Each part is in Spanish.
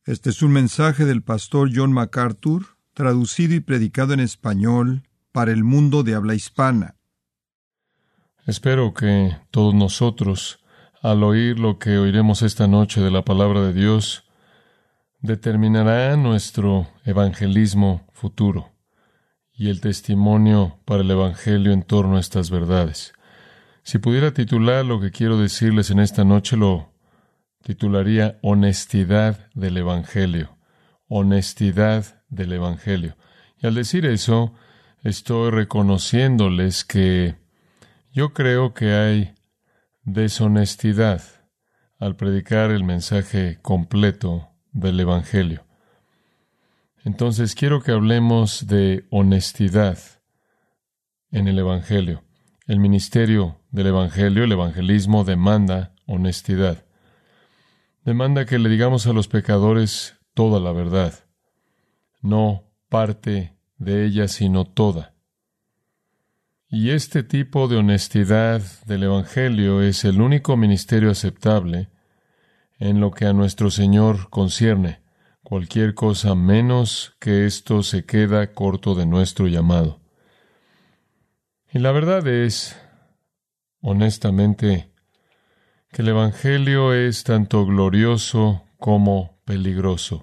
Este es un mensaje del pastor John MacArthur, traducido y predicado en español para el mundo de habla hispana. Espero que todos nosotros, al oír lo que oiremos esta noche de la palabra de Dios, determinará nuestro evangelismo futuro y el testimonio para el evangelio en torno a estas verdades. Si pudiera titular lo que quiero decirles en esta noche, lo titularía Honestidad del Evangelio. Honestidad del Evangelio. Y al decir eso, estoy reconociéndoles que yo creo que hay deshonestidad al predicar el mensaje completo del Evangelio. Entonces quiero que hablemos de honestidad en el Evangelio. El ministerio del Evangelio, el evangelismo, demanda honestidad. Demanda que le digamos a los pecadores toda la verdad, no parte de ella, sino toda. Y este tipo de honestidad del Evangelio es el único ministerio aceptable en lo que a nuestro Señor concierne. Cualquier cosa menos que esto se queda corto de nuestro llamado. Y la verdad es, honestamente, que el Evangelio es tanto glorioso como peligroso.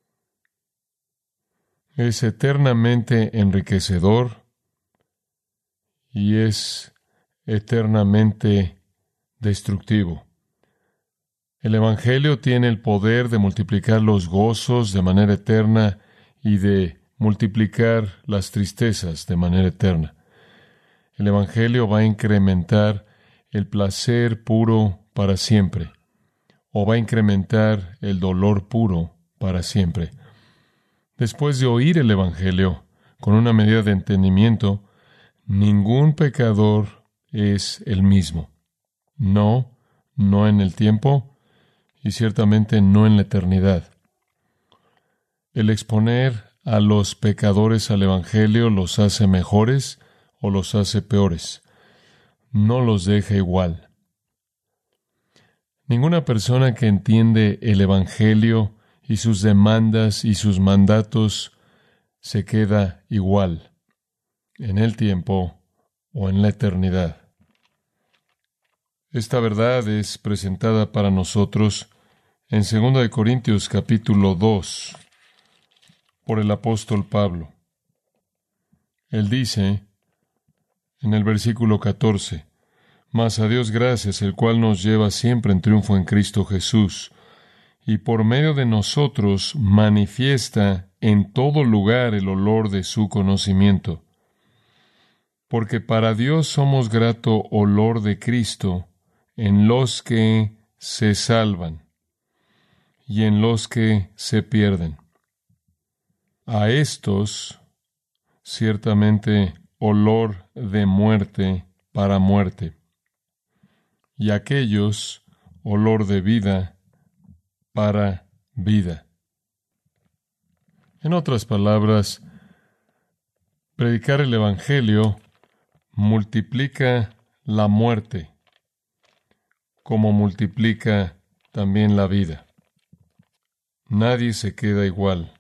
Es eternamente enriquecedor y es eternamente destructivo. El Evangelio tiene el poder de multiplicar los gozos de manera eterna y de multiplicar las tristezas de manera eterna. El Evangelio va a incrementar el placer puro para siempre, o va a incrementar el dolor puro para siempre. Después de oír el Evangelio con una medida de entendimiento, ningún pecador es el mismo. No en el tiempo y ciertamente no en la eternidad. El exponer a los pecadores al Evangelio los hace mejores o los hace peores. No los deja igual. Ninguna persona que entiende el Evangelio y sus demandas y sus mandatos se queda igual en el tiempo o en la eternidad. Esta verdad es presentada para nosotros en 2 Corintios capítulo 2 por el apóstol Pablo. Él dice en el versículo 14, Mas a Dios gracias, el cual nos lleva siempre en triunfo en Cristo Jesús, y por medio de nosotros manifiesta en todo lugar el olor de su conocimiento. Porque para Dios somos grato olor de Cristo en los que se salvan y en los que se pierden. A estos, ciertamente, olor de muerte para muerte, y a aquellos, olor de vida para vida. En otras palabras, predicar el Evangelio multiplica la muerte, como multiplica también la vida. Nadie se queda igual.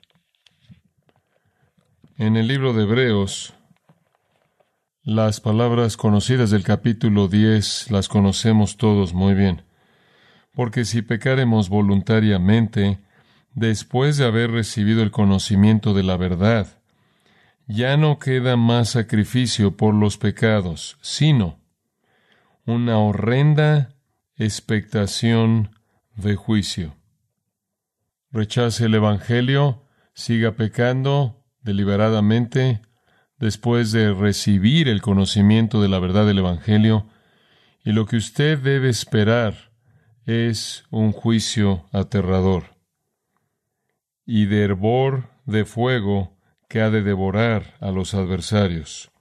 En el libro de Hebreos, las palabras conocidas del capítulo 10 las conocemos todos muy bien. Porque si pecaremos voluntariamente, después de haber recibido el conocimiento de la verdad, ya no queda más sacrificio por los pecados, sino una horrenda expectación de juicio. Rechace el Evangelio, siga pecando deliberadamente después de recibir el conocimiento de la verdad del Evangelio, y lo que usted debe esperar es un juicio aterrador y de hervor de fuego que ha de devorar a los adversarios.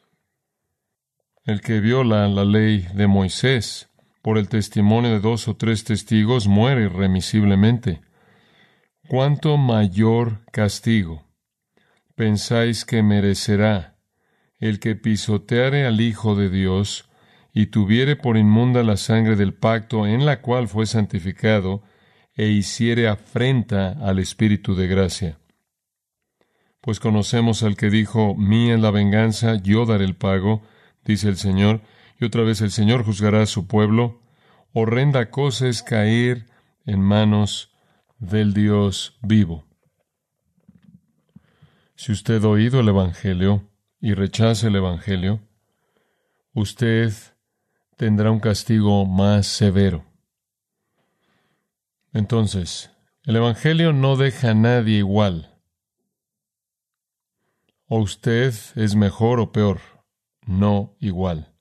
El que viola la ley de Moisés por el testimonio de 2 o 3 testigos muere irremisiblemente. ¿Cuánto mayor castigo pensáis que merecerá el que pisoteare al Hijo de Dios y tuviere por inmunda la sangre del pacto en la cual fue santificado, e hiciere afrenta al Espíritu de gracia. Pues conocemos al que dijo, mía es la venganza, yo daré el pago, dice el Señor, y otra vez el Señor juzgará a su pueblo. Horrenda cosa es caer en manos del Dios vivo. Si usted ha oído el Evangelio y rechaza el Evangelio, usted tendrá un castigo más severo. Entonces, el Evangelio no deja a nadie igual. O usted es mejor o peor, no igual.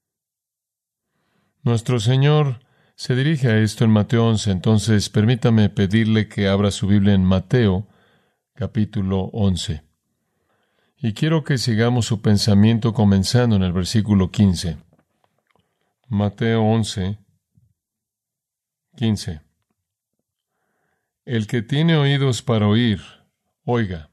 Nuestro Señor se dirige a esto en Mateo 11, entonces permítame pedirle que abra su Biblia en Mateo, capítulo 11. Y quiero que sigamos su pensamiento comenzando en el versículo 15. Mateo 11, 15. El que tiene oídos para oír, oiga.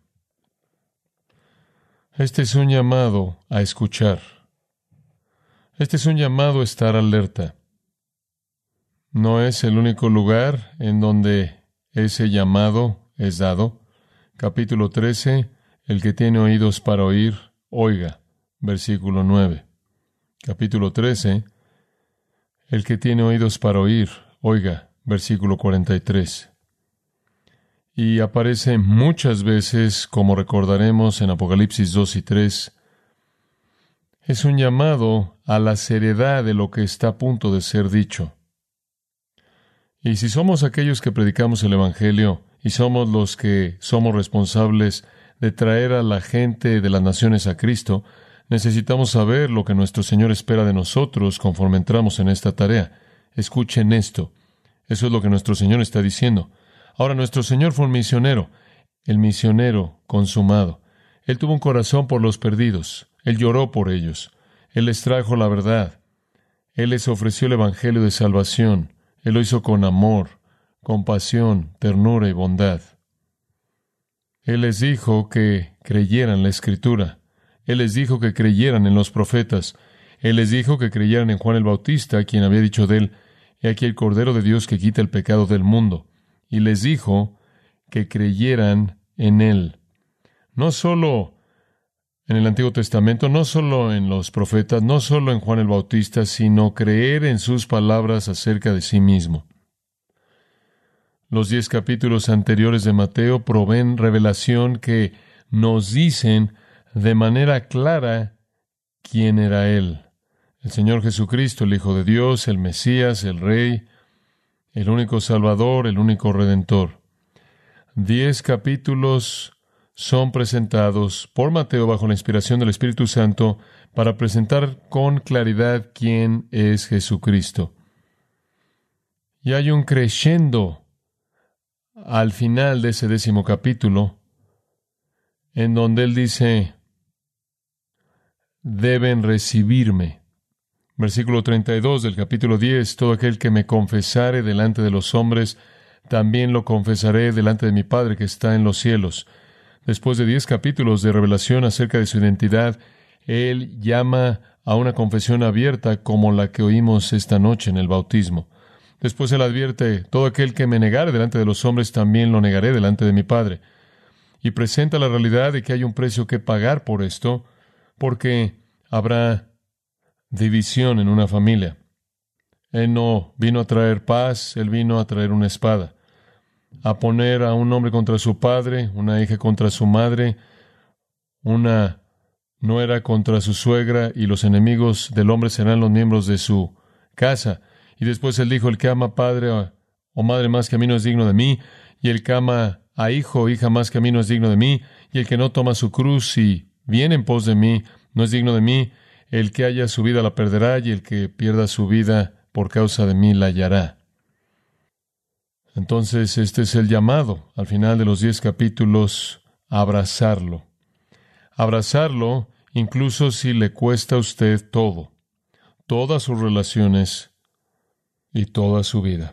Este es un llamado a escuchar. Este es un llamado a estar alerta. No es el único lugar en donde ese llamado es dado. Capítulo 13, el que tiene oídos para oír, oiga. Versículo 9. Capítulo 13, el que tiene oídos para oír, oiga. Versículo 43. Y aparece muchas veces, como recordaremos en Apocalipsis 2 y 3, es un llamado a la seriedad de lo que está a punto de ser dicho. Y si somos aquellos que predicamos el Evangelio y somos los que somos responsables de traer a la gente de las naciones a Cristo, necesitamos saber lo que nuestro Señor espera de nosotros conforme entramos en esta tarea. Escuchen esto. Eso es lo que nuestro Señor está diciendo. Ahora, nuestro Señor fue un misionero, el misionero consumado. Él tuvo un corazón por los perdidos. Él lloró por ellos. Él les trajo la verdad. Él les ofreció el Evangelio de salvación. Él lo hizo con amor, compasión, ternura y bondad. Él les dijo que creyeran la Escritura. Él les dijo que creyeran en los profetas. Él les dijo que creyeran en Juan el Bautista, quien había dicho de él, he aquí el Cordero de Dios que quita el pecado del mundo. Y les dijo que creyeran en Él. No solo en el Antiguo Testamento, no solo en los profetas, no solo en Juan el Bautista, sino creer en sus palabras acerca de sí mismo. Los 10 capítulos anteriores de Mateo proveen revelación que nos dicen de manera clara quién era Él. El Señor Jesucristo, el Hijo de Dios, el Mesías, el Rey, el único Salvador, el único Redentor. 10 capítulos son presentados por Mateo bajo la inspiración del Espíritu Santo para presentar con claridad quién es Jesucristo. Y hay un crescendo al final de ese 10º capítulo, en donde Él dice, deben recibirme. Versículo 32 del capítulo 10, todo aquel que me confesare delante de los hombres, también lo confesaré delante de mi Padre que está en los cielos. Después de 10 capítulos de revelación acerca de su identidad, Él llama a una confesión abierta como la que oímos esta noche en el bautismo. Después Él advierte, todo aquel que me negare delante de los hombres, también lo negaré delante de mi Padre. Y presenta la realidad de que hay un precio que pagar por esto, porque habrá división en una familia. Él no vino a traer paz, Él vino a traer una espada, a poner a un hombre contra su padre, una hija contra su madre, una nuera contra su suegra, y los enemigos del hombre serán los miembros de su casa. Y después Él dijo, el que ama padre o madre más que a mí no es digno de mí, y el que ama a hijo o hija más que a mí no es digno de mí, y el que no toma su cruz y viene en pos de mí no es digno de mí. El que haya su vida la perderá, y el que pierda su vida por causa de mí la hallará. Entonces, este es el llamado, al final de los 10 capítulos, a abrazarlo. Abrazarlo, incluso si le cuesta a usted todo, todas sus relaciones y toda su vida.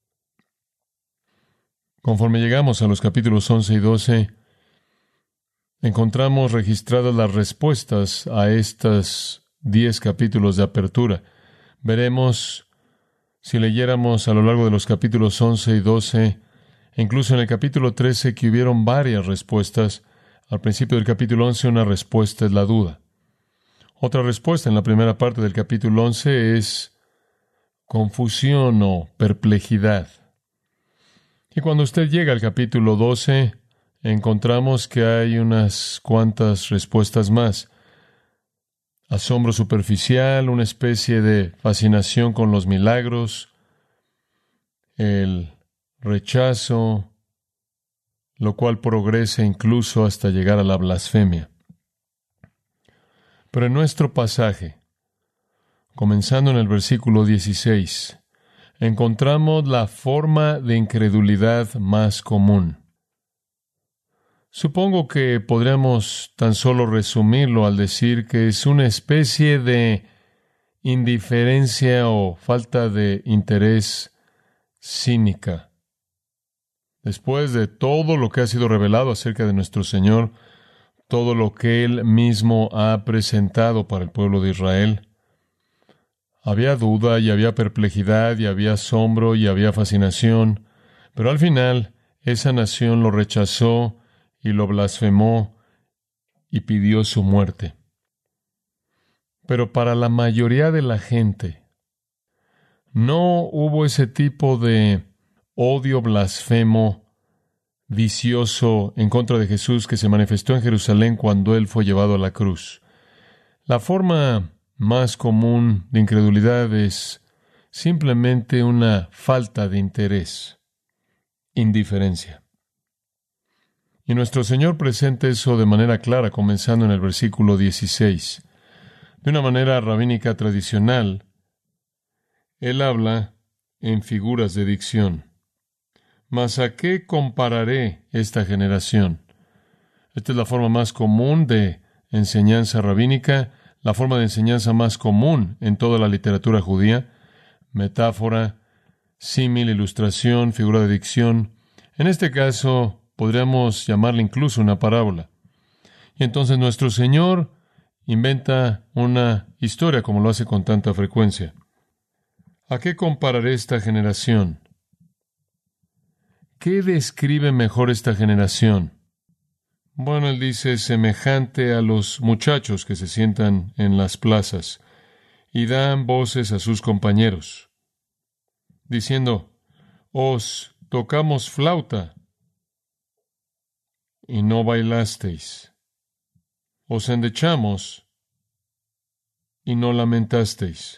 Conforme llegamos a los capítulos 11 y 12, encontramos registradas las respuestas a estas 10 capítulos de apertura. Veremos, si leyéramos a lo largo de los capítulos 11 y 12, incluso en el capítulo 13, que hubieron varias respuestas. Al principio del capítulo 11, una respuesta es la duda. Otra respuesta en la primera parte del capítulo 11 es confusión o perplejidad. Y cuando usted llega al capítulo 12, encontramos que hay unas cuantas respuestas más. Asombro superficial, una especie de fascinación con los milagros, el rechazo, lo cual progresa incluso hasta llegar a la blasfemia. Pero en nuestro pasaje, comenzando en el versículo 16, encontramos la forma de incredulidad más común. Supongo que podríamos tan solo resumirlo al decir que es una especie de indiferencia o falta de interés cínica. Después de todo lo que ha sido revelado acerca de nuestro Señor, todo lo que Él mismo ha presentado para el pueblo de Israel, había duda y había perplejidad y había asombro y había fascinación, pero al final esa nación lo rechazó y lo blasfemó y pidió su muerte. Pero para la mayoría de la gente, no hubo ese tipo de odio blasfemo, vicioso en contra de Jesús que se manifestó en Jerusalén cuando Él fue llevado a la cruz. La forma más común de incredulidad es simplemente una falta de interés, indiferencia. Y nuestro Señor presenta eso de manera clara, comenzando en el versículo 16. De una manera rabínica tradicional, Él habla en figuras de dicción. ¿Mas a qué compararé esta generación? Esta es la forma más común de enseñanza rabínica, la forma de enseñanza más común en toda la literatura judía. Metáfora, símil, ilustración, figura de dicción. En este caso, podríamos llamarle incluso una parábola. Y entonces nuestro Señor inventa una historia como lo hace con tanta frecuencia. ¿A qué compararé esta generación? ¿Qué describe mejor esta generación? Bueno, Él dice semejante a los muchachos que se sientan en las plazas y dan voces a sus compañeros, diciendo, os tocamos flauta y no bailasteis. Os endechamos y no lamentasteis.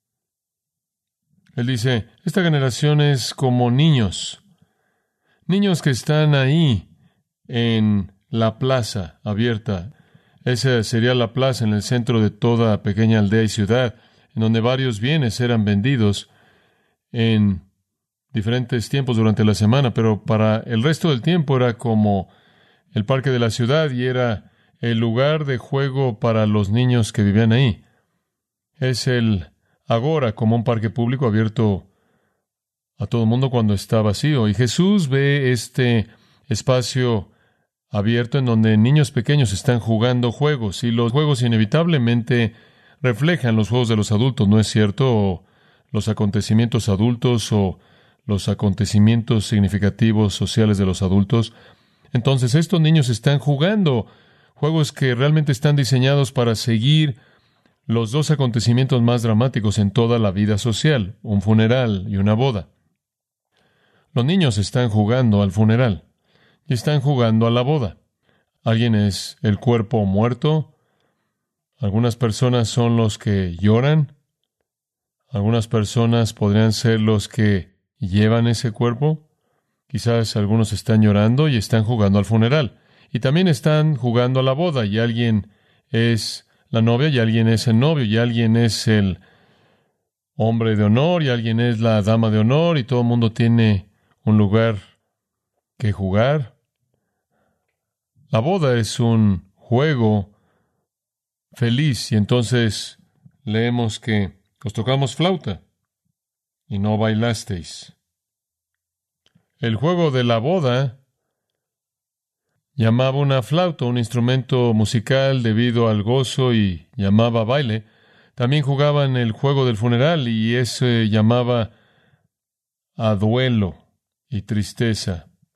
Él dice, esta generación es como niños que están ahí en la plaza abierta. Esa sería la plaza en el centro de toda pequeña aldea y ciudad, en donde varios bienes eran vendidos en diferentes tiempos durante la semana, pero para el resto del tiempo era como el parque de la ciudad y era el lugar de juego para los niños que vivían ahí. Es el agora como un parque público abierto a todo el mundo cuando está vacío. Y Jesús ve este espacio abierto en donde niños pequeños están jugando juegos y los juegos inevitablemente reflejan los juegos de los adultos, ¿no es cierto? O los acontecimientos adultos o los acontecimientos significativos sociales de los adultos. Entonces estos niños están jugando juegos que realmente están diseñados para seguir los dos acontecimientos más dramáticos en toda la vida social, un funeral y una boda. Los niños están jugando al funeral y están jugando a la boda. Alguien es el cuerpo muerto. Algunas personas son los que lloran. Algunas personas podrían ser los que llevan ese cuerpo. Quizás algunos están llorando y están jugando al funeral. Y también están jugando a la boda y alguien es la novia y alguien es el novio y alguien es el hombre de honor y alguien es la dama de honor y todo el mundo tiene un lugar que jugar. La boda es un juego feliz y entonces leemos que os tocamos flauta y no bailasteis. El juego de la boda llamaba una flauta, un instrumento musical debido al gozo y llamaba baile. También jugaban el juego del funeral y ese llamaba a duelo y tristeza.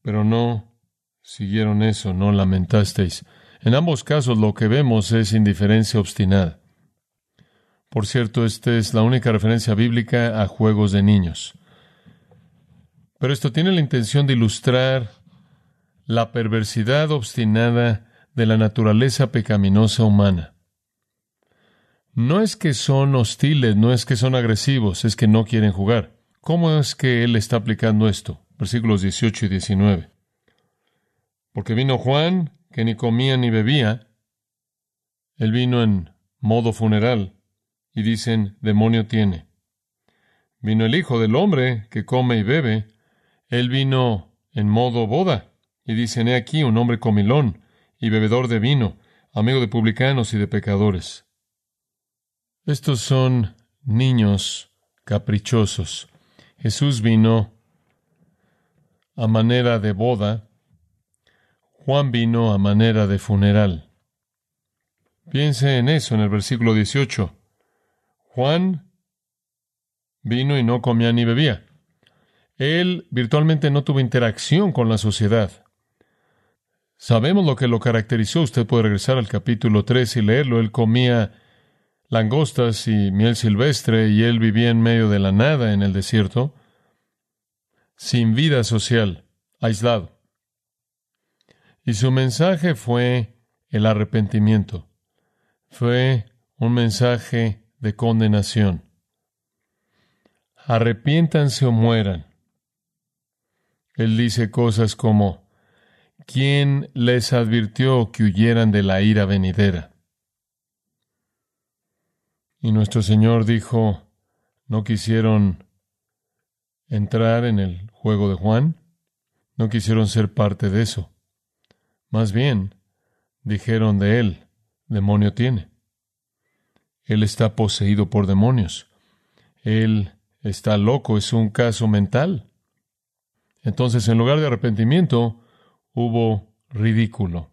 pero no siguieron eso, no lamentasteis. En ambos casos lo que vemos es indiferencia obstinada. Por cierto, esta es la única referencia bíblica a juegos de niños. Pero esto tiene la intención de ilustrar la perversidad obstinada de la naturaleza pecaminosa humana. No es que son hostiles, no es que son agresivos, es que no quieren jugar. ¿Cómo es que él está aplicando esto? Versículos 18 y 19. Porque vino Juan, que ni comía ni bebía. Él vino en modo funeral. Y dicen, demonio tiene. Vino el Hijo del Hombre, que come y bebe. Él vino en modo boda. Y dicen, he aquí un hombre comilón y bebedor de vino, amigo de publicanos y de pecadores. Estos son niños caprichosos. Jesús vino a manera de boda. Juan vino a manera de funeral. Piense en eso en el versículo 18. Juan vino y no comía ni bebía. Él virtualmente no tuvo interacción con la sociedad. Sabemos lo que lo caracterizó. Usted puede regresar al capítulo 3 y leerlo. Él comía langostas y miel silvestre y él vivía en medio de la nada en el desierto, sin vida social, aislado. Y su mensaje fue el arrepentimiento. Fue un mensaje de condenación. Arrepiéntanse o mueran. Él dice cosas como, ¿quién les advirtió que huyeran de la ira venidera? Y nuestro Señor dijo, ¿no quisieron entrar en el juego de Juan? ¿No quisieron ser parte de eso? Más bien, dijeron de él, demonio tiene. Él está poseído por demonios. Él está loco, es un caso mental. Entonces, en lugar de arrepentimiento, hubo ridículo.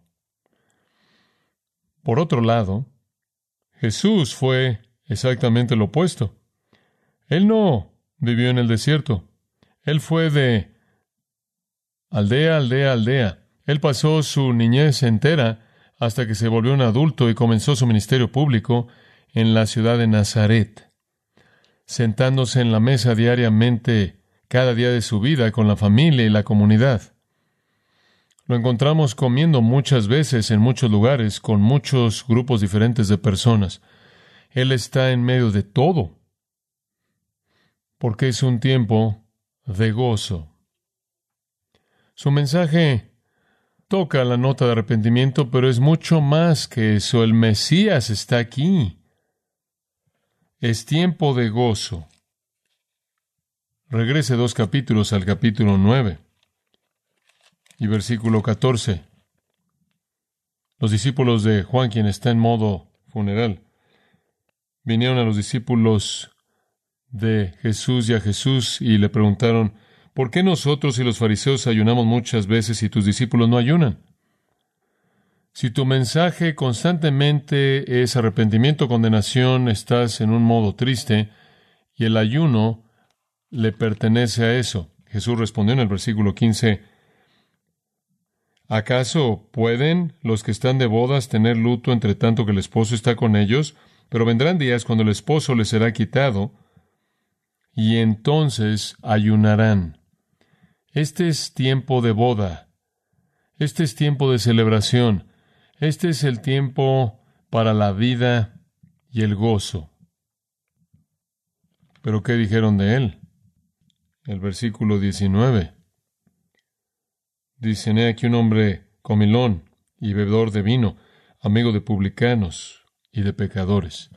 Por otro lado, Jesús fue exactamente lo opuesto. Él no vivió en el desierto. Él fue de aldea, aldea, aldea. Él pasó su niñez entera hasta que se volvió un adulto y comenzó su ministerio público en la ciudad de Nazaret, sentándose en la mesa diariamente cada día de su vida con la familia y la comunidad. Lo encontramos comiendo muchas veces en muchos lugares con muchos grupos diferentes de personas. Él está en medio de todo, porque es un tiempo de gozo. Su mensaje toca la nota de arrepentimiento, pero es mucho más que eso. El Mesías está aquí. Es tiempo de gozo. Regrese 2 capítulos al capítulo 9 y versículo 14. Los discípulos de Juan, quien está en modo funeral, vinieron a los discípulos de Jesús y a Jesús y le preguntaron, ¿por qué nosotros y los fariseos ayunamos muchas veces y tus discípulos no ayunan? Si tu mensaje constantemente es arrepentimiento, condenación, estás en un modo triste y el ayuno le pertenece a eso. Jesús respondió en el versículo 15, ¿acaso pueden los que están de bodas tener luto entre tanto que el esposo está con ellos? Pero vendrán días cuando el esposo les será quitado y entonces ayunarán. Este es tiempo de boda. Este es tiempo de celebración. Este es el tiempo para la vida y el gozo. ¿Pero qué dijeron de él? El versículo 19. Dicen, he aquí un hombre comilón y bebedor de vino, amigo de publicanos y de pecadores.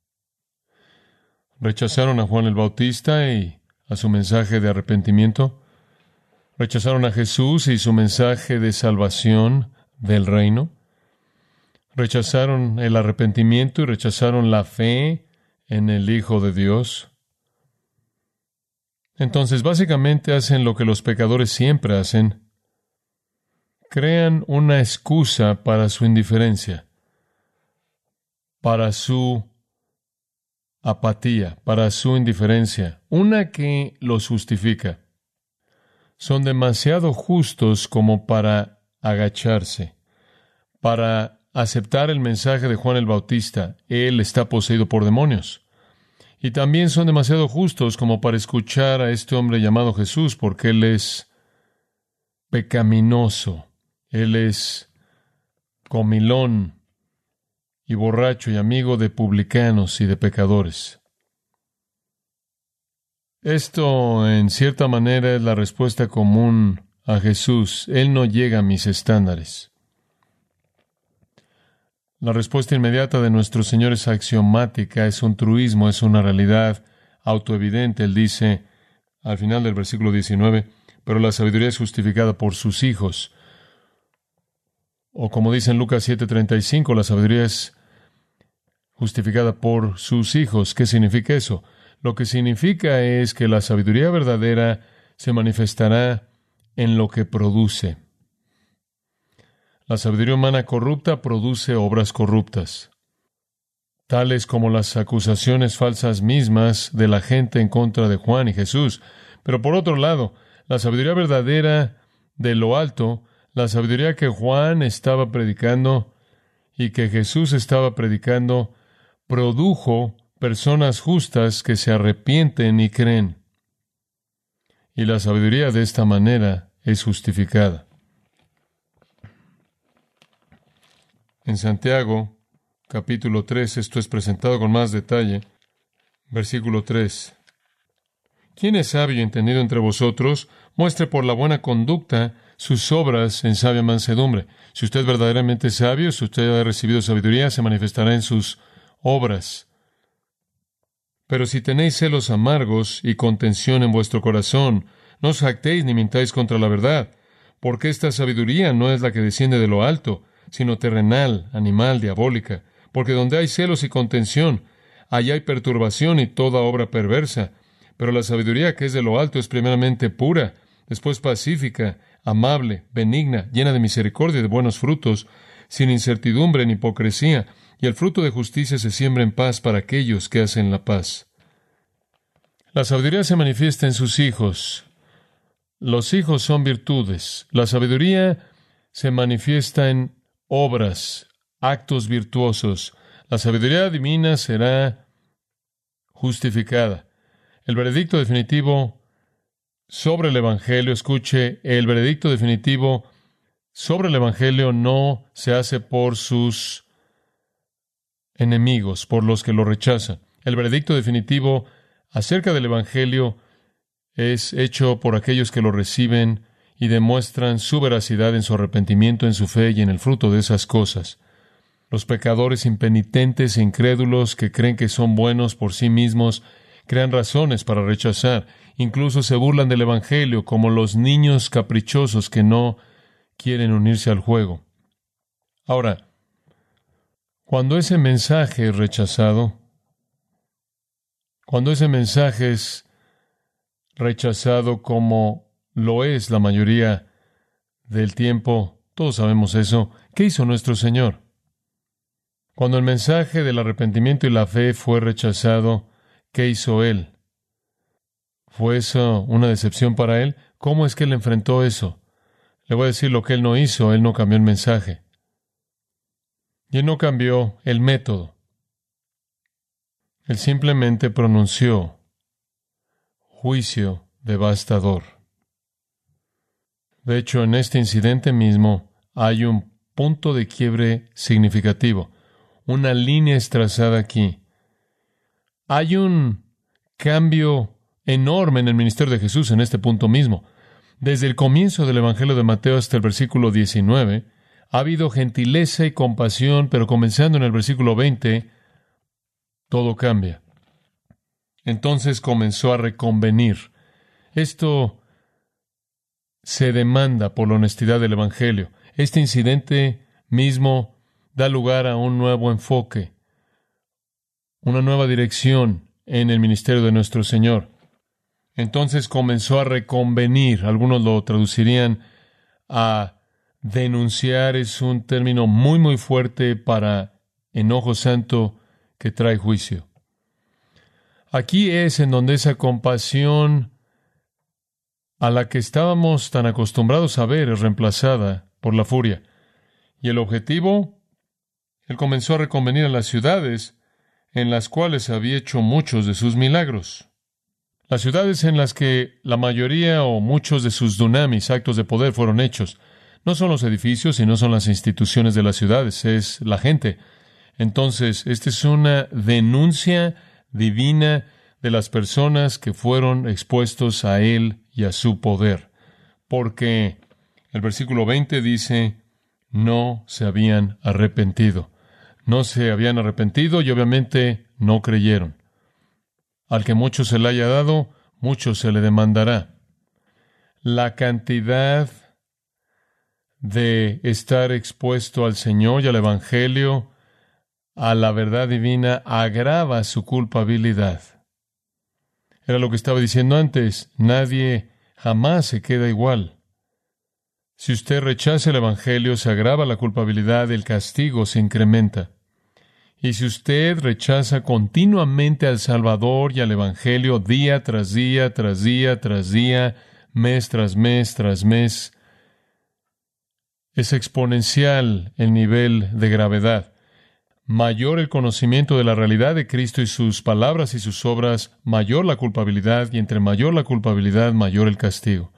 Rechazaron a Juan el Bautista y a su mensaje de arrepentimiento. Rechazaron a Jesús y su mensaje de salvación del reino. Rechazaron el arrepentimiento y rechazaron la fe en el Hijo de Dios. Entonces, básicamente hacen lo que los pecadores siempre hacen. Crean una excusa para su indiferencia, para su apatía, para su indiferencia, una que los justifica. son demasiado justos como para agacharse, para aceptar el mensaje de Juan el Bautista. Él está poseído por demonios. Y también son demasiado justos como para escuchar a este hombre llamado Jesús, porque él es pecaminoso, él es comilón y borracho y amigo de publicanos y de pecadores. Esto, en cierta manera, es la respuesta común a Jesús. Él no llega a mis estándares. La respuesta inmediata de nuestro Señor es axiomática, es un truismo, es una realidad autoevidente. Él dice, al final del versículo 19, pero la sabiduría es justificada por sus hijos. O como dice en Lucas 7:35, la sabiduría es justificada por sus hijos. ¿Qué significa eso? Lo que significa es que la sabiduría verdadera se manifestará en lo que produce. La sabiduría humana corrupta produce obras corruptas, tales como las acusaciones falsas mismas de la gente en contra de Juan y Jesús. Pero por otro lado, la sabiduría verdadera de lo alto, la sabiduría que Juan estaba predicando y que Jesús estaba predicando, produjo personas justas que se arrepienten y creen. Y la sabiduría de esta manera es justificada. En Santiago, capítulo 3, esto es presentado con más detalle. Versículo 3. ¿Quién es sabio y entendido entre vosotros? Muestre por la buena conducta sus obras en sabia mansedumbre. Si usted es verdaderamente sabio, si usted ha recibido sabiduría, se manifestará en sus obras. Pero si tenéis celos amargos y contención en vuestro corazón, no os jactéis ni mintáis contra la verdad, porque esta sabiduría no es la que desciende de lo alto, sino terrenal, animal, diabólica. Porque donde hay celos y contención, allá hay perturbación y toda obra perversa. Pero la sabiduría que es de lo alto es primeramente pura, después pacífica, amable, benigna, llena de misericordia y de buenos frutos, sin incertidumbre ni hipocresía, y el fruto de justicia se siembra en paz para aquellos que hacen la paz. La sabiduría se manifiesta en sus hijos. Los hijos son virtudes. La sabiduría se manifiesta en obras, actos virtuosos. La sabiduría divina será justificada. El veredicto definitivo sobre el Evangelio, escuche, el veredicto definitivo sobre el Evangelio no se hace por sus enemigos, por los que lo rechazan. El veredicto definitivo acerca del Evangelio es hecho por aquellos que lo reciben y demuestran su veracidad en su arrepentimiento, en su fe y en el fruto de esas cosas. Los pecadores impenitentes e incrédulos que creen que son buenos por sí mismos crean razones para rechazar. Incluso se burlan del Evangelio como los niños caprichosos que no quieren unirse al juego. Ahora, cuando ese mensaje es rechazado, cuando ese mensaje es rechazado como lo es la mayoría del tiempo, todos sabemos eso, ¿qué hizo nuestro Señor? Cuando el mensaje del arrepentimiento y la fe fue rechazado, ¿qué hizo Él? ¿Fue eso una decepción para Él? ¿Cómo es que Él enfrentó eso? Le voy a decir lo que Él no hizo. Él no cambió el mensaje. Y Él no cambió el método. Él simplemente pronunció juicio devastador. De hecho, en este incidente mismo hay un punto de quiebre significativo. Una línea es trazada aquí. Hay un cambio enorme en el ministerio de Jesús en este punto mismo. Desde el comienzo del Evangelio de Mateo hasta el versículo 19, ha habido gentileza y compasión, pero comenzando en el versículo 20, todo cambia. Entonces comenzó a reconvenir. Esto se demanda por la honestidad del Evangelio. Este incidente mismo da lugar a un nuevo enfoque, una nueva dirección en el ministerio de nuestro Señor. Entonces comenzó a reconvenir. Algunos lo traducirían a denunciar. Es un término muy, muy fuerte para enojo santo que trae juicio. Aquí es en donde esa compasión a la que estábamos tan acostumbrados a ver es reemplazada por la furia. Y el objetivo, Él comenzó a reconvenir a las ciudades en las cuales había hecho muchos de sus milagros. Las ciudades en las que la mayoría o muchos de sus dunamis, actos de poder, fueron hechos. No son los edificios y no son las instituciones de las ciudades, es la gente. Entonces, esta es una denuncia divina de las personas que fueron expuestos a Él y a su poder. Porque el versículo 20 dice, no se habían arrepentido. No se habían arrepentido y obviamente no creyeron. Al que mucho se le haya dado, mucho se le demandará. La cantidad de estar expuesto al Señor y al Evangelio, a la verdad divina, agrava su culpabilidad. Era lo que estaba diciendo antes. Nadie jamás se queda igual. Si usted rechaza el Evangelio, se agrava la culpabilidad, el castigo se incrementa. Y si usted rechaza continuamente al Salvador y al Evangelio día tras día, tras día, tras día, mes tras mes, tras mes, es exponencial el nivel de gravedad. Mayor el conocimiento de la realidad de Cristo y sus palabras y sus obras, mayor la culpabilidad, y entre mayor la culpabilidad, mayor el castigo.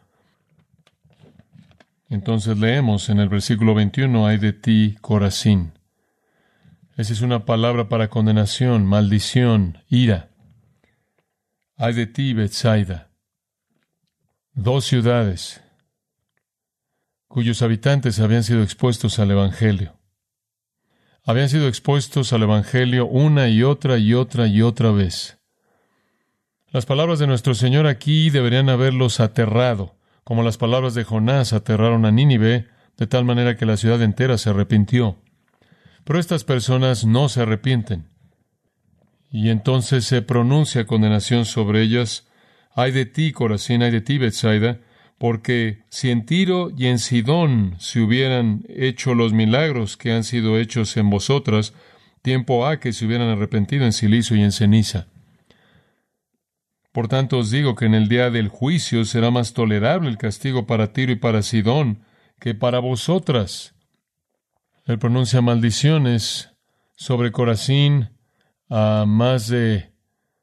Entonces leemos en el versículo 21, ay de ti, Corazín. Esa es una palabra para condenación, maldición, ira. Ay de ti, Betsaida. 2 ciudades cuyos habitantes habían sido expuestos al Evangelio. Habían sido expuestos al Evangelio una y otra y otra y otra vez. Las palabras de nuestro Señor aquí deberían haberlos aterrado, como las palabras de Jonás aterraron a Nínive, de tal manera que la ciudad entera se arrepintió. Pero estas personas no se arrepienten. Y entonces se pronuncia condenación sobre ellas. Ay de ti, Corazín, ay de ti, Betsaida, porque si en Tiro y en Sidón se hubieran hecho los milagros que han sido hechos en vosotras, tiempo ha que se hubieran arrepentido en silicio y en ceniza. Por tanto os digo que en el día del juicio será más tolerable el castigo para Tiro y para Sidón que para vosotras. Él pronuncia maldiciones sobre Corazín a más de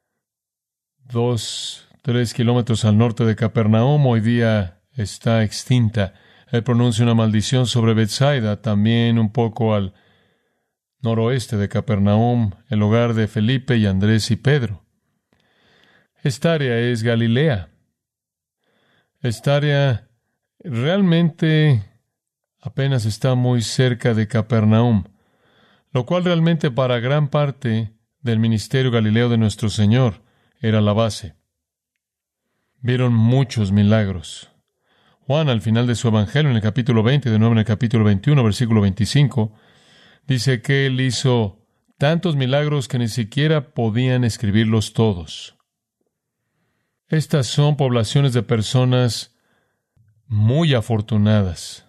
2-3 kilómetros al norte de Capernaum. Hoy día está extinta. Él pronuncia una maldición sobre Betsaida, también un poco al noroeste de Capernaum, el hogar de Felipe y Andrés y Pedro. Esta área es Galilea. Esta área realmente apenas está muy cerca de Capernaum, lo cual realmente para gran parte del ministerio galileo de nuestro Señor era la base. Vieron muchos milagros. Juan, al final de su Evangelio, en el capítulo 20, de nuevo en el capítulo 21, versículo 25, dice que Él hizo tantos milagros que ni siquiera podían escribirlos todos. Estas son poblaciones de personas muy afortunadas.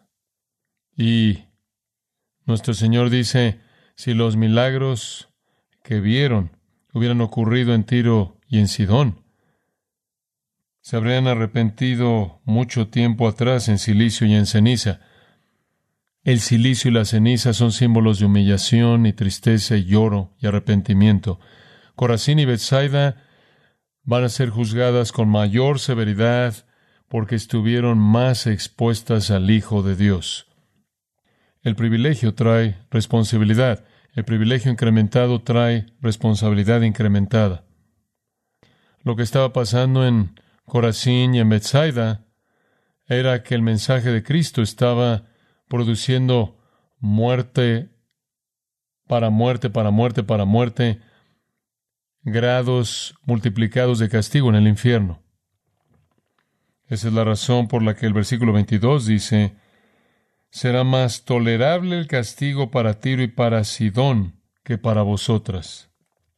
Y nuestro Señor dice, si los milagros que vieron hubieran ocurrido en Tiro y en Sidón, se habrían arrepentido mucho tiempo atrás en silicio y en ceniza. El silicio y la ceniza son símbolos de humillación y tristeza y lloro y arrepentimiento. Corazín y Betsaida van a ser juzgadas con mayor severidad porque estuvieron más expuestas al Hijo de Dios. El privilegio trae responsabilidad. El privilegio incrementado trae responsabilidad incrementada. Lo que estaba pasando en Corazín y en Betsaida era que el mensaje de Cristo estaba produciendo muerte para muerte, para muerte, para muerte, grados multiplicados de castigo en el infierno. Esa es la razón por la que el versículo 22 dice, será más tolerable el castigo para Tiro y para Sidón que para vosotras.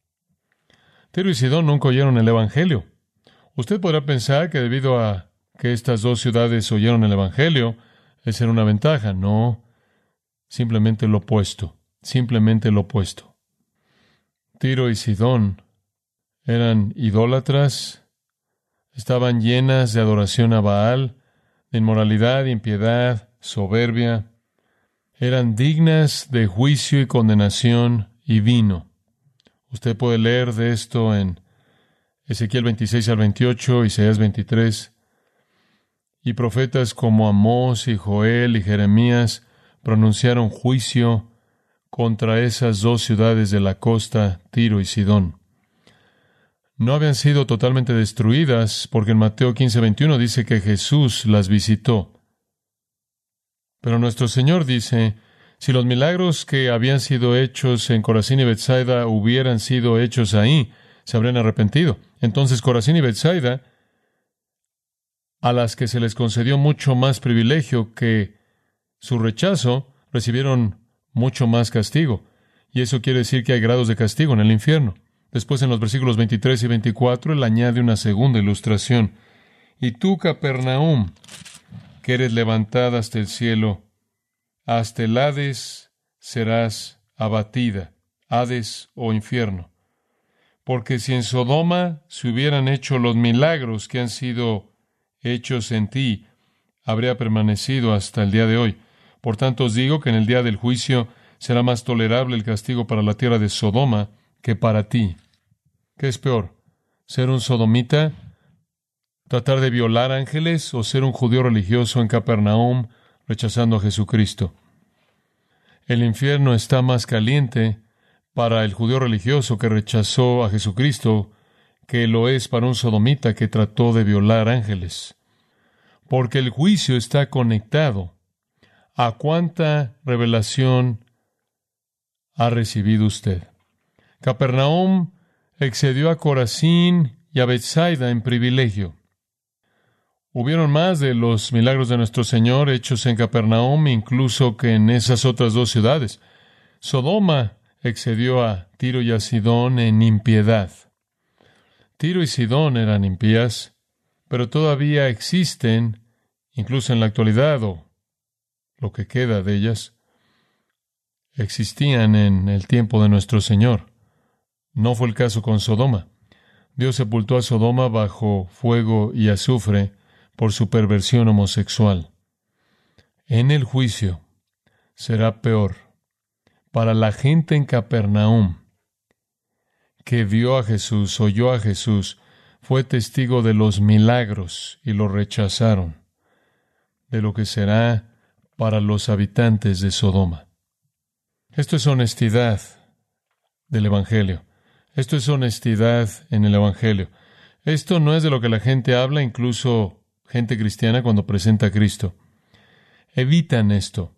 Tiro y Sidón nunca oyeron el Evangelio. Usted podrá pensar que debido a que estas 2 ciudades oyeron el Evangelio, esa era una ventaja. No, simplemente lo opuesto. Simplemente lo opuesto. Tiro y Sidón eran idólatras, estaban llenas de adoración a Baal, de inmoralidad, impiedad, soberbia. Eran dignas de juicio y condenación y vino. Usted puede leer de esto en Ezequiel 26 al 28, Isaías 23. Y profetas como Amós y Joel y Jeremías pronunciaron juicio contra esas dos ciudades de la costa, Tiro y Sidón. No habían sido totalmente destruidas, porque en Mateo 15:21 dice que Jesús las visitó. Pero nuestro Señor dice, si los milagros que habían sido hechos en Corazín y Betsaida hubieran sido hechos ahí, se habrían arrepentido. Entonces Corazín y Betsaida, a las que se les concedió mucho más privilegio que su rechazo, recibieron mucho más castigo. Y eso quiere decir que hay grados de castigo en el infierno. Después, en los versículos 23 y 24, él añade una segunda ilustración. Y tú, Capernaum, que eres levantada hasta el cielo, hasta el Hades serás abatida, Hades o infierno. Porque si en Sodoma se hubieran hecho los milagros que han sido hechos en ti, habría permanecido hasta el día de hoy. Por tanto, os digo que en el día del juicio será más tolerable el castigo para la tierra de Sodoma que para ti. ¿Qué es peor? ¿Ser un sodomita? ¿Tratar de violar ángeles? ¿O ser un judío religioso en Capernaum rechazando a Jesucristo? El infierno está más caliente para el judío religioso que rechazó a Jesucristo que lo es para un sodomita que trató de violar ángeles. Porque el juicio está conectado a cuánta revelación ha recibido usted. Capernaum excedió a Corazín y a Betsaida en privilegio. Hubieron más de los milagros de nuestro Señor hechos en Capernaum, incluso que en esas otras dos ciudades. Sodoma excedió a Tiro y a Sidón en impiedad. Tiro y Sidón eran impías, pero todavía existen, incluso en la actualidad, o lo que queda de ellas, existían en el tiempo de nuestro Señor. No fue el caso con Sodoma. Dios sepultó a Sodoma bajo fuego y azufre por su perversión homosexual. En el juicio será peor para la gente en Capernaum que vio a Jesús, oyó a Jesús, fue testigo de los milagros y lo rechazaron, de lo que será para los habitantes de Sodoma. Esto es honestidad del Evangelio. Esto es honestidad en el Evangelio. Esto no es de lo que la gente habla, incluso gente cristiana, cuando presenta a Cristo. Evitan esto.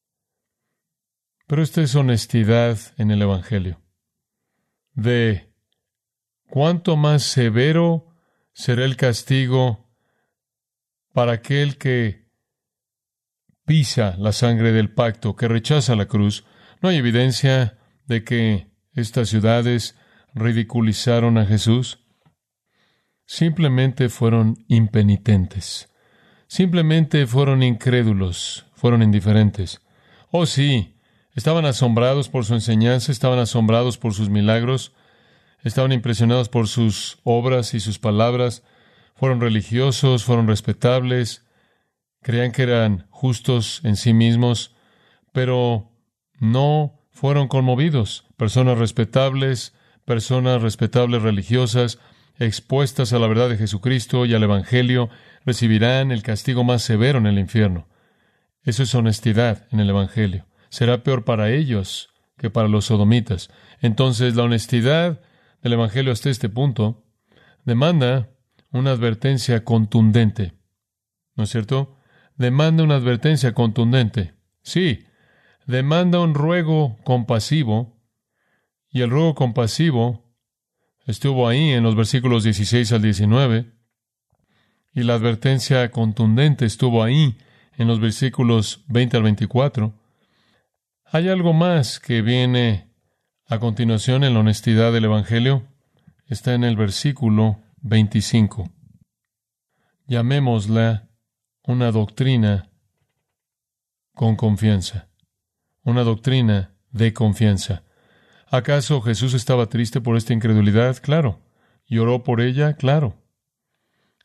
Pero esto es honestidad en el Evangelio. De cuánto más severo será el castigo para aquel que pisa la sangre del pacto, que rechaza la cruz. No hay evidencia de que estas ciudades ridiculizaron a Jesús. Simplemente fueron impenitentes. Simplemente fueron incrédulos, fueron indiferentes. Oh, sí, estaban asombrados por su enseñanza, estaban asombrados por sus milagros, estaban impresionados por sus obras y sus palabras, fueron religiosos, fueron respetables, creían que eran justos en sí mismos, pero no fueron conmovidos. Personas respetables religiosas, expuestas a la verdad de Jesucristo y al Evangelio, recibirán el castigo más severo en el infierno. Eso es honestidad en el Evangelio. Será peor para ellos que para los sodomitas. Entonces, la honestidad del Evangelio hasta este punto demanda una advertencia contundente. ¿No es cierto? Demanda una advertencia contundente. Sí, demanda un ruego compasivo, y el ruego compasivo estuvo ahí en los versículos 16 al 19, y la advertencia contundente estuvo ahí en los versículos 20 al 24. Hay algo más que viene a continuación en la honestidad del Evangelio. Está en el versículo 25. Llamémosla una doctrina con confianza. Una doctrina de confianza. ¿Acaso Jesús estaba triste por esta incredulidad? Claro. ¿Lloró por ella? Claro.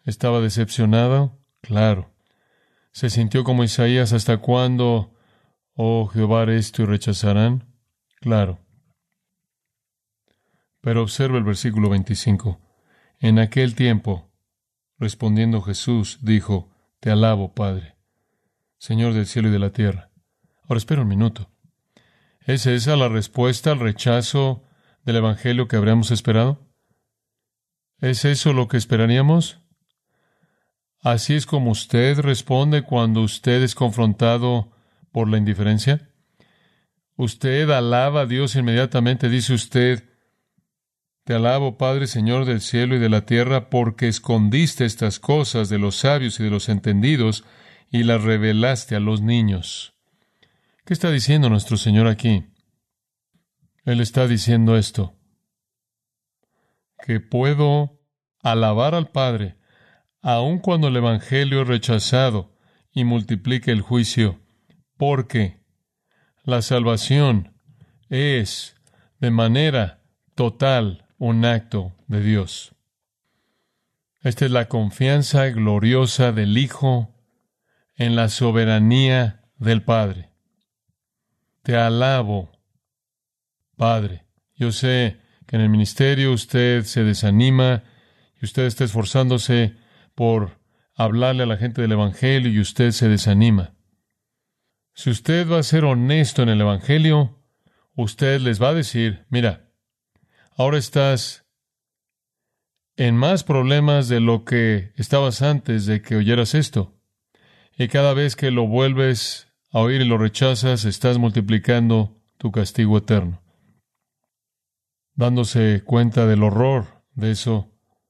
¿Estaba decepcionado? Claro. ¿Se sintió como Isaías? ¿Hasta cuándo, oh Jehová, haré esto y rechazarán? Claro. Pero observa el versículo 25. En aquel tiempo, respondiendo Jesús, dijo, Te alabo, Padre, Señor del cielo y de la tierra. Ahora espera un minuto. ¿Es esa la respuesta al rechazo del Evangelio que habríamos esperado? ¿Es eso lo que esperaríamos? ¿Así es como usted responde cuando usted es confrontado por la indiferencia? Usted alaba a Dios inmediatamente, dice usted, Te alabo, Padre, Señor del cielo y de la tierra, porque escondiste estas cosas de los sabios y de los entendidos y las revelaste a los niños. ¿Qué está diciendo nuestro Señor aquí? Él está diciendo esto, que puedo alabar al Padre, aun cuando el Evangelio es rechazado y multiplique el juicio, porque la salvación es de manera total un acto de Dios. Esta es la confianza gloriosa del Hijo en la soberanía del Padre. Te alabo, Padre. Yo sé que en el ministerio usted se desanima y usted está esforzándose por hablarle a la gente del Evangelio y usted se desanima. Si usted va a ser honesto en el Evangelio, usted les va a decir, mira, ahora estás en más problemas de lo que estabas antes de que oyeras esto. Y cada vez que lo vuelves a oír y lo rechazas, estás multiplicando tu castigo eterno. Dándose cuenta del horror de eso,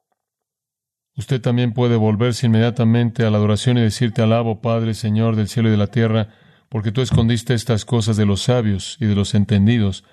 usted también puede volverse inmediatamente a la adoración y decir, Te alabo, Padre, Señor del cielo y de la tierra, porque tú escondiste estas cosas de los sabios y de los entendidos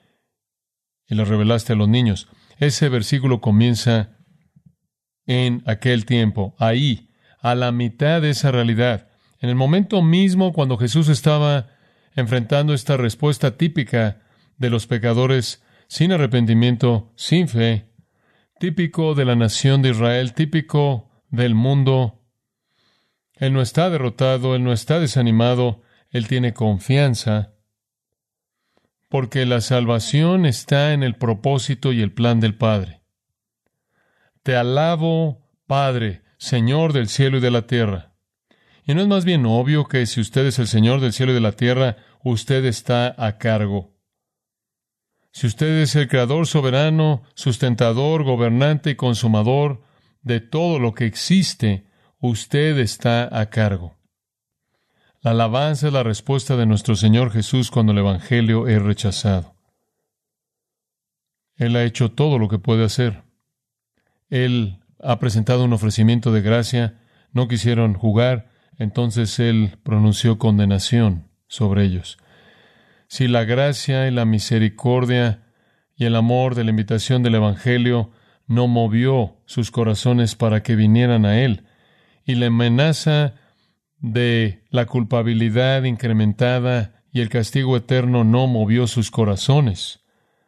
y las revelaste a los niños. Ese versículo comienza en aquel tiempo, ahí, a la mitad de esa realidad. En el momento mismo cuando Jesús estaba enfrentando esta respuesta típica de los pecadores sin arrepentimiento, sin fe, típico de la nación de Israel, típico del mundo. Él no está derrotado, Él no está desanimado, Él tiene confianza, porque la salvación está en el propósito y el plan del Padre. Te alabo, Padre, Señor del cielo y de la tierra. ¿Y no es más bien obvio que si usted es el Señor del cielo y de la tierra, usted está a cargo? Si usted es el Creador soberano, sustentador, gobernante y consumador de todo lo que existe, usted está a cargo. La alabanza es la respuesta de nuestro Señor Jesús cuando el Evangelio es rechazado. Él ha hecho todo lo que puede hacer. Él ha presentado un ofrecimiento de gracia, no quisieron jugar, entonces Él pronunció condenación sobre ellos. Si la gracia y la misericordia y el amor de la invitación del Evangelio no movió sus corazones para que vinieran a Él, y la amenaza de la culpabilidad incrementada y el castigo eterno no movió sus corazones,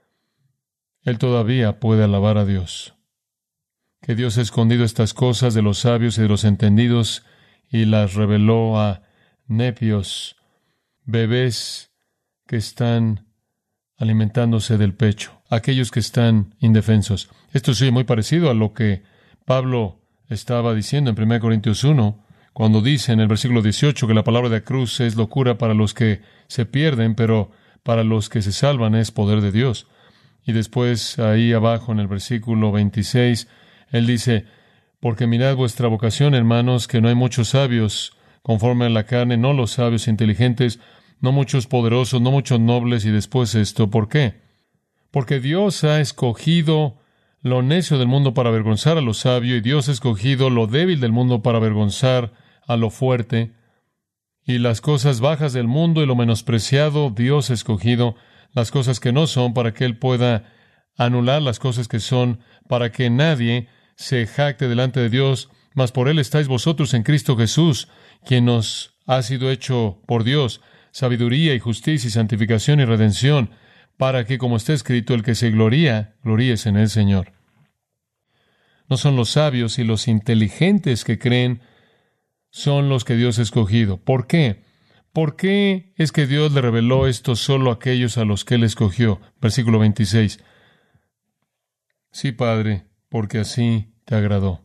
Él todavía puede alabar a Dios. Que Dios ha escondido estas cosas de los sabios y de los entendidos y las reveló a nepios, bebés que están alimentándose del pecho, aquellos que están indefensos. Esto sí, muy parecido a lo que Pablo estaba diciendo en 1 Corintios 1, cuando dice en el versículo 18 que la palabra de la cruz es locura para los que se pierden, pero para los que se salvan es poder de Dios. Y después, ahí abajo en el versículo 26, él dice, porque mirad vuestra vocación, hermanos, que no hay muchos sabios conforme a la carne, no los sabios inteligentes, no muchos poderosos, no muchos nobles, y después esto, ¿por qué? Porque Dios ha escogido lo necio del mundo para avergonzar a lo sabio, y Dios ha escogido lo débil del mundo para avergonzar a lo fuerte, y las cosas bajas del mundo y lo menospreciado Dios ha escogido, las cosas que no son, para que Él pueda anular las cosas que son, para que nadie se jacte delante de Dios, mas por Él estáis vosotros en Cristo Jesús, quien nos ha sido hecho por Dios, sabiduría y justicia y santificación y redención, para que, como está escrito, el que se gloríe en el Señor. No son los sabios y los inteligentes que creen, son los que Dios ha escogido. ¿Por qué? ¿Por qué es que Dios le reveló esto solo a aquellos a los que Él escogió? Versículo 26. Sí, Padre, porque así te agradó.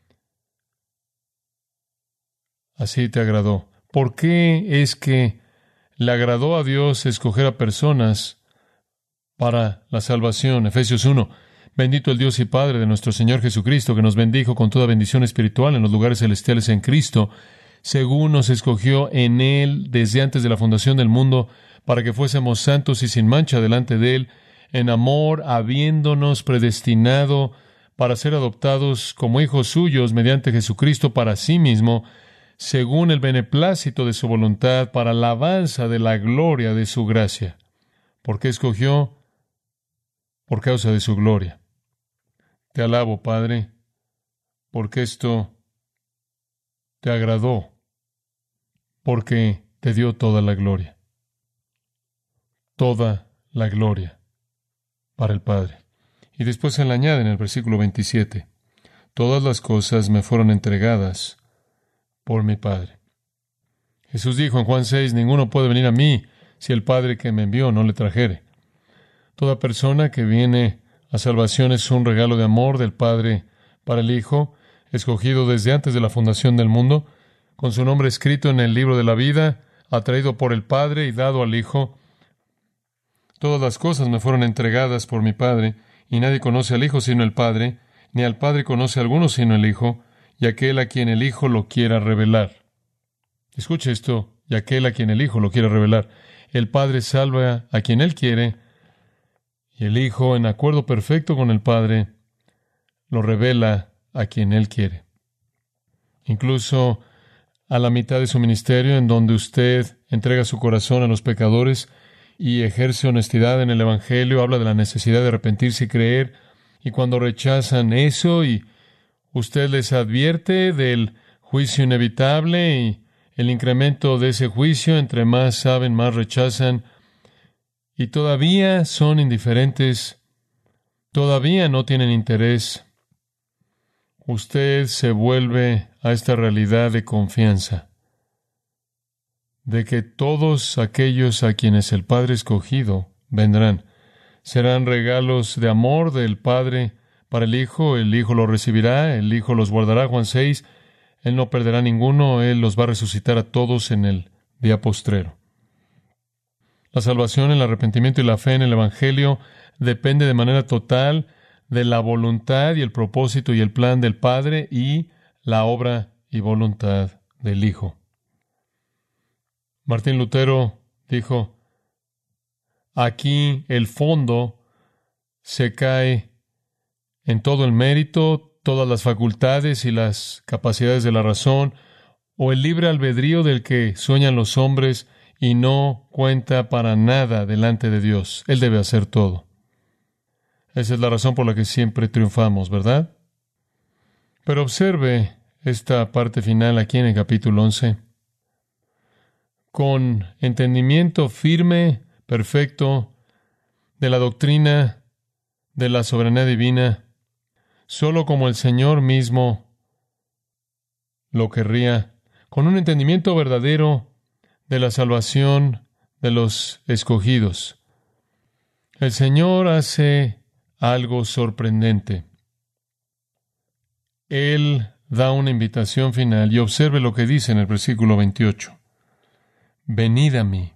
Así te agradó. ¿Por qué es que le agradó a Dios escoger a personas para la salvación? Efesios 1. Bendito el Dios y Padre de nuestro Señor Jesucristo, que nos bendijo con toda bendición espiritual en los lugares celestiales en Cristo, según nos escogió en Él desde antes de la fundación del mundo, para que fuésemos santos y sin mancha delante de Él, en amor, habiéndonos predestinado para ser adoptados como hijos suyos mediante Jesucristo para sí mismo, según el beneplácito de su voluntad, para alabanza de la gloria de su gracia. ¿Por qué escogió? Por causa de su gloria. Te alabo, Padre, porque esto te agradó, porque te dio toda la gloria. Toda la gloria para el Padre. Y después se le añade en el versículo 27, todas las cosas me fueron entregadas por mi Padre. Jesús dijo en Juan 6, ninguno puede venir a mí si el Padre que me envió no le trajere. Toda persona que viene a salvación es un regalo de amor del Padre para el Hijo, escogido desde antes de la fundación del mundo, con su nombre escrito en el libro de la vida, atraído por el Padre y dado al Hijo. Todas las cosas me fueron entregadas por mi Padre, y nadie conoce al Hijo sino el Padre, ni al Padre conoce a alguno sino el Hijo, y aquel a quien el Hijo lo quiera revelar. Escuche esto, y aquel a quien el Hijo lo quiera revelar. El Padre salva a quien Él quiere, y el Hijo, en acuerdo perfecto con el Padre, lo revela a quien Él quiere. Incluso a la mitad de su ministerio, en donde usted entrega su corazón a los pecadores y ejerce honestidad en el Evangelio, habla de la necesidad de arrepentirse y creer, y cuando rechazan eso y usted les advierte del juicio inevitable y el incremento de ese juicio, entre más saben, más rechazan, y todavía son indiferentes, todavía no tienen interés, usted se vuelve a esta realidad de confianza, de que todos aquellos a quienes el Padre ha escogido vendrán. Serán regalos de amor del Padre para el Hijo los recibirá, el Hijo los guardará, Juan 6, Él no perderá ninguno, Él los va a resucitar a todos en el día postrero. La salvación, el arrepentimiento y la fe en el Evangelio depende de manera total de la voluntad y el propósito y el plan del Padre y la obra y voluntad del Hijo. Martín Lutero dijo, aquí el fondo se cae en todo el mérito, todas las facultades y las capacidades de la razón, o el libre albedrío del que sueñan los hombres y no cuenta para nada delante de Dios. Él debe hacer todo. Esa es la razón por la que siempre triunfamos, ¿verdad? Pero observe esta parte final aquí en el capítulo 11. Con entendimiento firme, perfecto, de la doctrina de la soberanía divina, solo como el Señor mismo lo querría, con un entendimiento verdadero de la salvación de los escogidos. El Señor hace algo sorprendente. Él da una invitación final y observe lo que dice en el versículo 28. Venid a mí,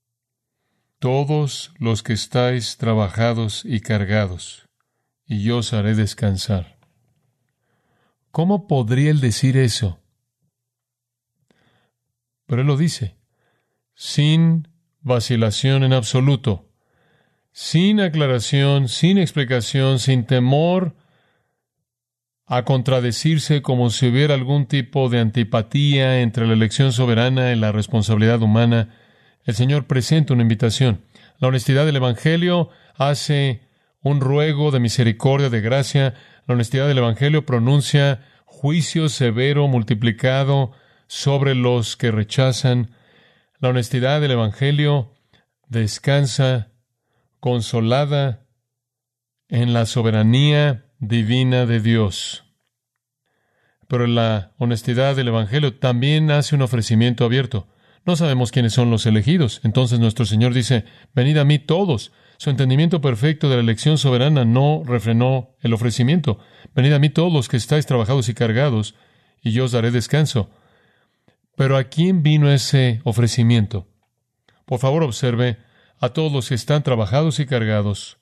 todos los que estáis trabajados y cargados, y yo os haré descansar. ¿Cómo podría Él decir eso? Pero Él lo dice, sin vacilación en absoluto, sin aclaración, sin explicación, sin temor a contradecirse como si hubiera algún tipo de antipatía entre la elección soberana y la responsabilidad humana. El Señor presenta una invitación. La honestidad del Evangelio hace un ruego de misericordia, de gracia. La honestidad del Evangelio pronuncia juicio severo multiplicado sobre los que rechazan. La honestidad del Evangelio descansa consolada en la soberanía divina de Dios. Pero la honestidad del Evangelio también hace un ofrecimiento abierto. No sabemos quiénes son los elegidos. Entonces nuestro Señor dice, venid a mí todos. Su entendimiento perfecto de la elección soberana no refrenó el ofrecimiento. Venid a mí todos los que estáis trabajados y cargados, y yo os daré descanso. Pero ¿a quién vino ese ofrecimiento? Por favor, observe a todos los que están trabajados y cargados.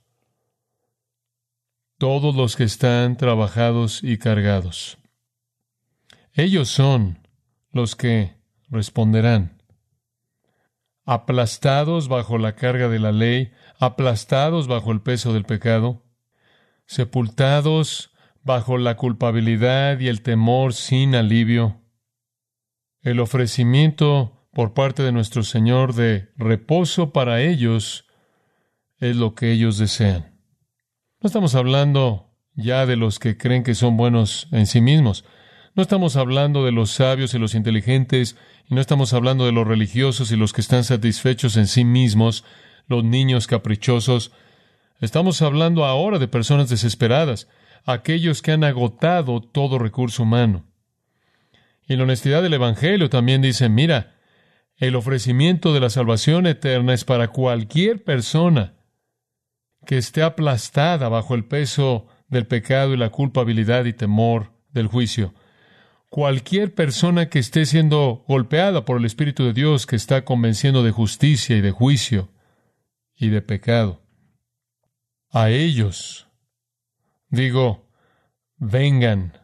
Todos los que están trabajados y cargados. Ellos son los que responderán. Aplastados bajo la carga de la ley, aplastados bajo el peso del pecado, sepultados bajo la culpabilidad y el temor sin alivio. El ofrecimiento por parte de nuestro Señor de reposo para ellos es lo que ellos desean. No estamos hablando ya de los que creen que son buenos en sí mismos. No estamos hablando de los sabios y los inteligentes, y no estamos hablando de los religiosos y los que están satisfechos en sí mismos, los niños caprichosos. Estamos hablando ahora de personas desesperadas, aquellos que han agotado todo recurso humano. Y la honestidad del Evangelio también dice, mira, el ofrecimiento de la salvación eterna es para cualquier persona que esté aplastada bajo el peso del pecado y la culpabilidad y temor del juicio. Cualquier persona que esté siendo golpeada por el Espíritu de Dios, que está convenciendo de justicia y de juicio y de pecado. A ellos, digo, vengan.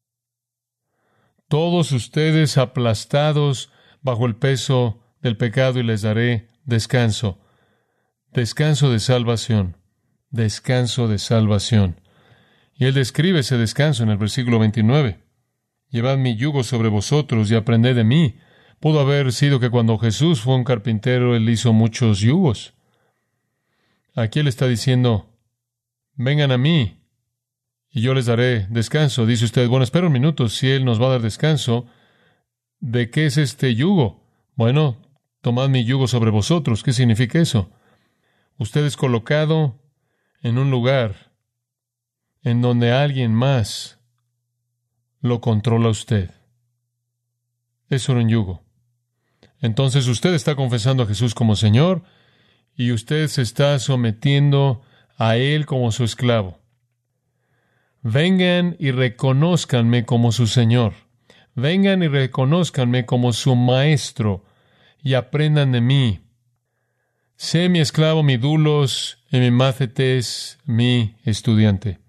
Todos ustedes aplastados bajo el peso del pecado, y les daré descanso. Descanso de salvación. Descanso de salvación. Y él describe ese descanso en el versículo 29. Llevad mi yugo sobre vosotros y aprended de mí. Pudo haber sido que cuando Jesús fue un carpintero, él hizo muchos yugos. Aquí él está diciendo, vengan a mí y yo les daré descanso. Dice usted, bueno, espera un minuto, si él nos va a dar descanso, ¿de qué es este yugo? Bueno, tomad mi yugo sobre vosotros. ¿Qué significa eso? Usted es colocado en un lugar en donde alguien más lo controla usted. Eso era un yugo. Entonces usted está confesando a Jesús como Señor y usted se está sometiendo a Él como su esclavo. Vengan y reconózcanme como su Señor. Vengan y reconózcanme como su Maestro y aprendan de mí. Sé mi esclavo, mi dulos, y mi mácetes, mi estudiante.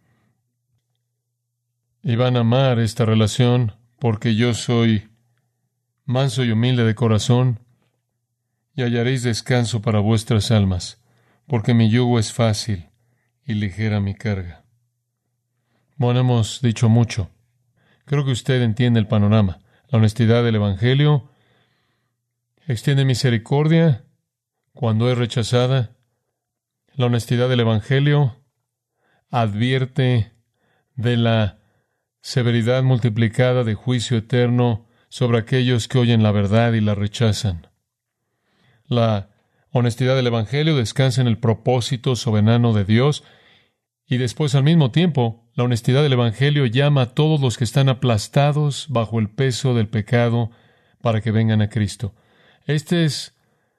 Y van a amar esta relación porque yo soy manso y humilde de corazón, y hallaréis descanso para vuestras almas, porque mi yugo es fácil y ligera mi carga. Bueno, hemos dicho mucho. Creo que usted entiende el panorama. La honestidad del Evangelio extiende misericordia cuando es rechazada. La honestidad del Evangelio advierte de la severidad multiplicada de juicio eterno sobre aquellos que oyen la verdad y la rechazan. La honestidad del Evangelio descansa en el propósito soberano de Dios, y después, al mismo tiempo, la honestidad del Evangelio llama a todos los que están aplastados bajo el peso del pecado para que vengan a Cristo. Esta es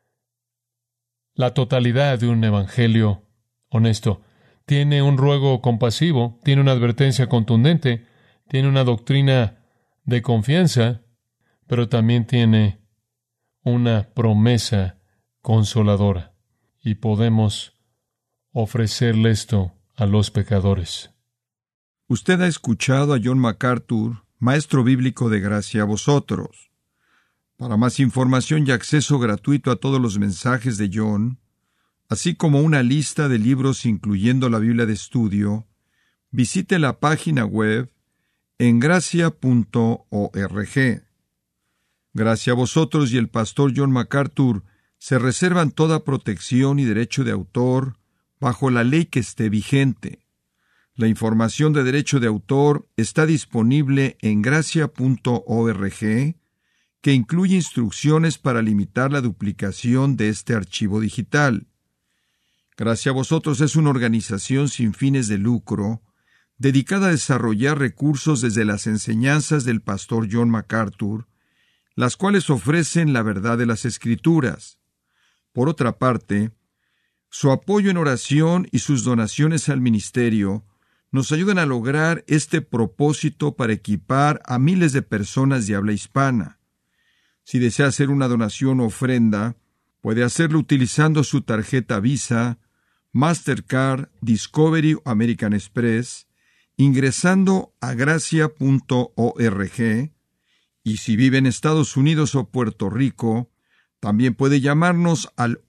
la totalidad de un Evangelio honesto. Tiene un ruego compasivo, tiene una advertencia contundente, tiene una doctrina de confianza, pero también tiene una promesa consoladora. Y podemos ofrecerle esto a los pecadores. Usted ha escuchado a John MacArthur, maestro bíblico de gracia a vosotros. Para más información y acceso gratuito a todos los mensajes de John, así como una lista de libros incluyendo la Biblia de estudio, visite la página web en gracia.org. Gracia a vosotros y el pastor John MacArthur se reservan toda protección y derecho de autor bajo la ley que esté vigente. La información de derecho de autor está disponible en gracia.org, que incluye instrucciones para limitar la duplicación de este archivo digital. Gracia a vosotros es una organización sin fines de lucro dedicada a desarrollar recursos desde las enseñanzas del pastor John MacArthur, las cuales ofrecen la verdad de las Escrituras. Por otra parte, su apoyo en oración y sus donaciones al ministerio nos ayudan a lograr este propósito para equipar a miles de personas de habla hispana. Si desea hacer una donación o ofrenda, puede hacerlo utilizando su tarjeta Visa, Mastercard, Discovery o American Express, ingresando a gracia.org, y si vive en Estados Unidos o Puerto Rico, también puede llamarnos al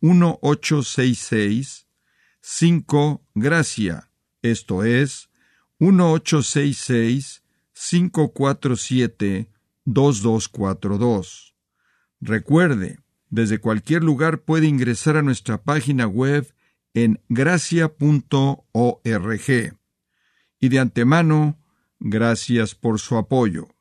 1-866-5-GRACIA, esto es, 1-866-547-2242. Recuerde, desde cualquier lugar puede ingresar a nuestra página web en gracia.org. Y de antemano, gracias por su apoyo.